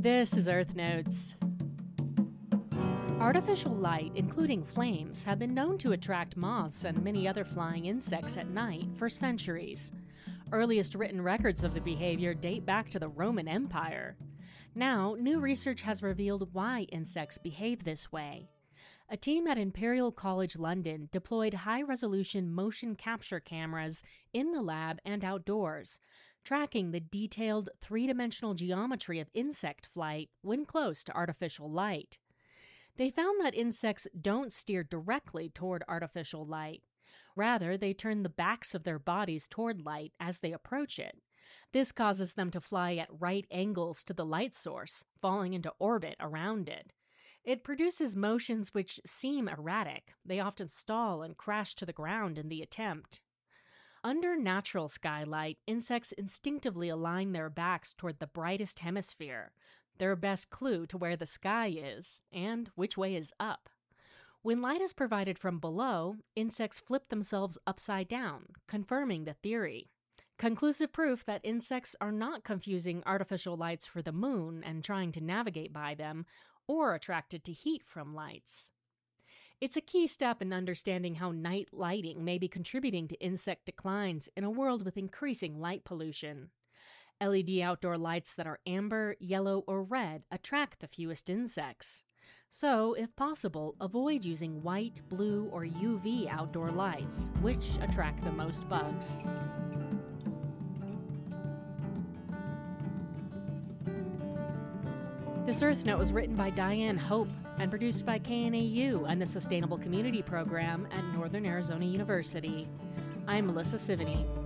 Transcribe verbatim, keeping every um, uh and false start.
This is Earth Notes. Artificial light, including flames, have been known to attract moths and many other flying insects at night for centuries. Earliest written records of the behavior date back to the Roman Empire. Now, new research has revealed why insects behave this way. A team at Imperial College London deployed high-resolution motion capture cameras in the lab and outdoors, tracking the detailed three-dimensional geometry of insect flight when close to artificial light. They found that insects don't steer directly toward artificial light. Rather, they turn the backs of their bodies toward light as they approach it. This causes them to fly at right angles to the light source, falling into orbit around it. It produces motions which seem erratic. They often stall and crash to the ground in the attempt. Under natural skylight, insects instinctively align their backs toward the brightest hemisphere, their best clue to where the sky is and which way is up. When light is provided from below, insects flip themselves upside down, confirming the theory. Conclusive proof that insects are not confusing artificial lights for the moon and trying to navigate by them, or attracted to heat from lights. It's a key step in understanding how night lighting may be contributing to insect declines in a world with increasing light pollution. L E D outdoor lights that are amber, yellow, or red attract the fewest insects. So, if possible, avoid using white, blue, or U V outdoor lights, which attract the most bugs. This Earth Note was written by Diane Hope and produced by K N A U and the Sustainable Community Program at Northern Arizona University. I'm Melissa Sivany.